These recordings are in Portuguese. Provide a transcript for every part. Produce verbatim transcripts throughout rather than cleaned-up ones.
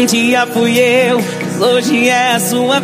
Um dia fui eu, hoje é a sua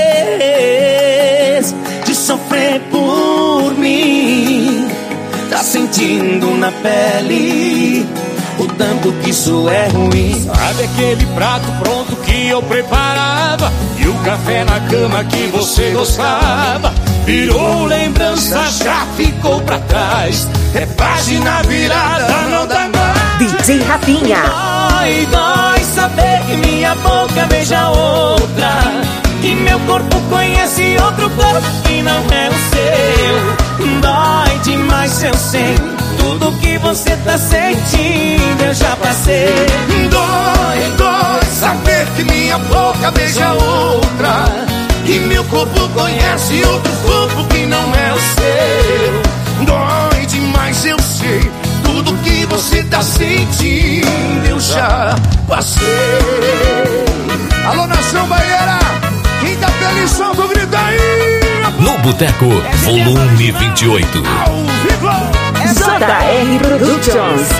vez de sofrer por mim. Tá sentindo na pele o tanto que isso é ruim. Sabe aquele prato pronto que eu preparava e o café na cama que você gostava? Virou lembrança, já ficou pra trás. É página virada, não dá mais. D J Rafinha. Dói, dói saber que minha boca beija outra, que meu corpo conhece outro corpo que não é o seu. Dói demais, eu sei, tudo que você tá sentindo eu já passei. Dói, dói saber que minha boca beija outra, que meu corpo conhece outro corpo que não é o seu. Dói demais, eu sei, tudo que você tá sentindo eu já passei. Alô, nação baiana, quem tá feliz, solta o grito aí. No Boteco, volume vinte e oito. J R Productions.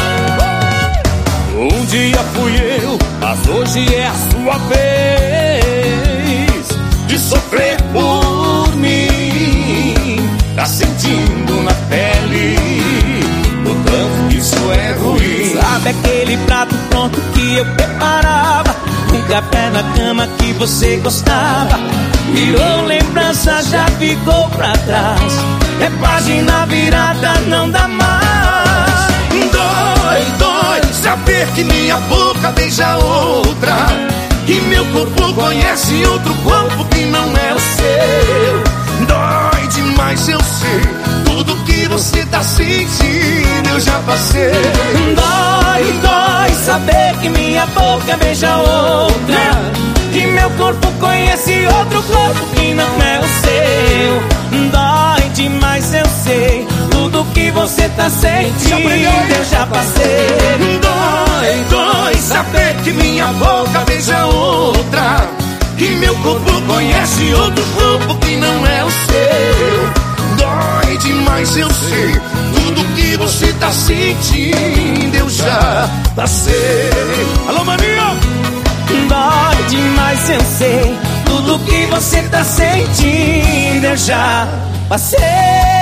Um dia fui eu, mas hoje é a sua vez de sofrer por mim. Tá sentindo na pele o tanto que isso é ruim. Sabe aquele prato pronto que eu preparava, um café na cama que você gostava? Virou lembrança, já ficou pra trás. É página virada, não dá mais. Dói, dói saber que minha boca beija outra, que meu corpo conhece outro corpo que não é o seu. Dói demais, eu sei, tudo que você tá sentindo eu já passei. Dói, dói saber que minha boca beija outra, que meu corpo conhece outro corpo que não é o seu. Dói demais, eu sei, tudo que você tá sentindo eu já passei. Dói, dói saber que minha boca beija outra, que meu corpo conhece outro corpo que não é o seu. Dói demais, eu sei, tudo que você tá sentindo eu já passei. Alô, maninho! Dói demais, eu sei, tudo que você tá sentindo eu já passei.